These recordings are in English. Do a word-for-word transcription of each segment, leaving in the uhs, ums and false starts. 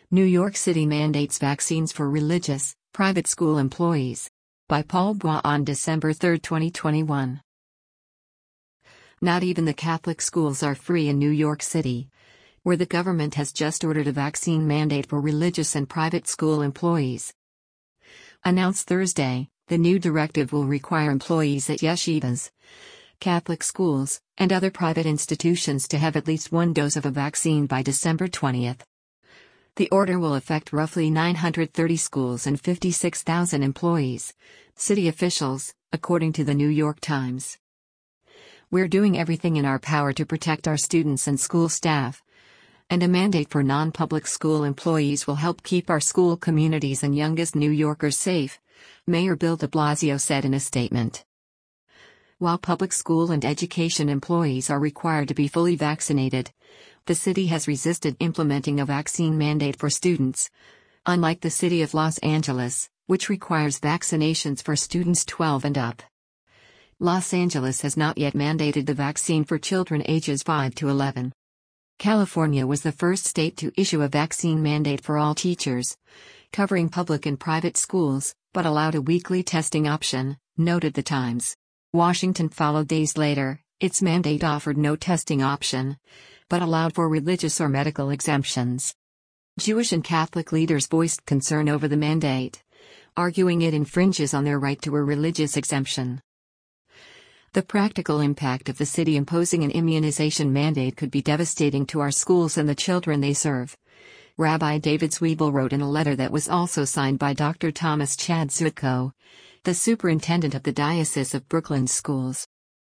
New York City mandates vaccines for religious, private school employees. By Paul Bois on December third, twenty twenty-one. Not even the Catholic schools are free in New York City, where the government has just ordered a vaccine mandate for religious and private school employees. Announced Thursday, the new directive will require employees at yeshivas, Catholic schools, and other private institutions to have at least one dose of a vaccine by December twentieth. The order will affect roughly nine hundred thirty schools and fifty-six thousand employees, city officials, according to the New York Times. We're doing everything in our power to protect our students and school staff, and a mandate for non-public school employees will help keep our school communities and youngest New Yorkers safe, Mayor Bill de Blasio said in a statement. While public school and education employees are required to be fully vaccinated, the city has resisted implementing a vaccine mandate for students, unlike the city of Los Angeles, which requires vaccinations for students twelve and up. Los Angeles has not yet mandated the vaccine for children ages five to eleven. California was the first state to issue a vaccine mandate for all teachers, covering public and private schools, but allowed a weekly testing option, noted the Times. Washington followed days later. Its mandate offered no testing option, but allowed for religious or medical exemptions. Jewish and Catholic leaders voiced concern over the mandate, arguing it infringes on their right to a religious exemption. The practical impact of the city imposing an immunization mandate could be devastating to our schools and the children they serve, Rabbi David Zwiebel wrote in a letter that was also signed by Doctor Thomas Chad Zutko, the superintendent of the Diocese of Brooklyn's schools.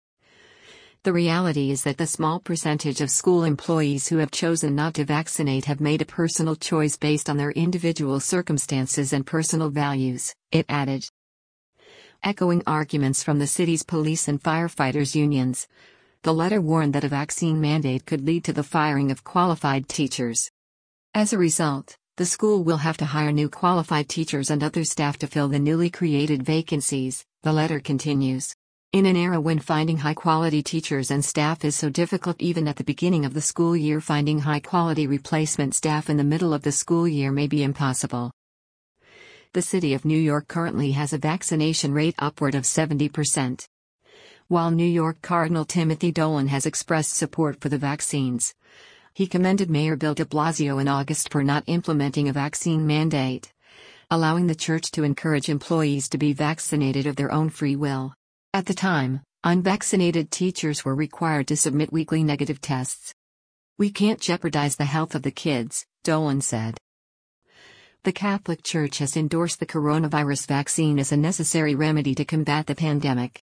The reality is that the small percentage of school employees who have chosen not to vaccinate have made a personal choice based on their individual circumstances and personal values, it added. Echoing arguments from the city's police and firefighters unions, the letter warned that a vaccine mandate could lead to the firing of qualified teachers. As a result, the school will have to hire new qualified teachers and other staff to fill the newly created vacancies, the letter continues. In an era when finding high-quality teachers and staff is so difficult even at the beginning of the school year, finding high-quality replacement staff in the middle of the school year may be impossible. The city of New York currently has a vaccination rate upward of seventy percent. While New York Cardinal Timothy Dolan has expressed support for the vaccines, he commended Mayor Bill de Blasio in August for not implementing a vaccine mandate, allowing the church to encourage employees to be vaccinated of their own free will. At the time, unvaccinated teachers were required to submit weekly negative tests. We can't jeopardize the health of the kids, Dolan said. The Catholic Church has endorsed the coronavirus vaccine as a necessary remedy to combat the pandemic.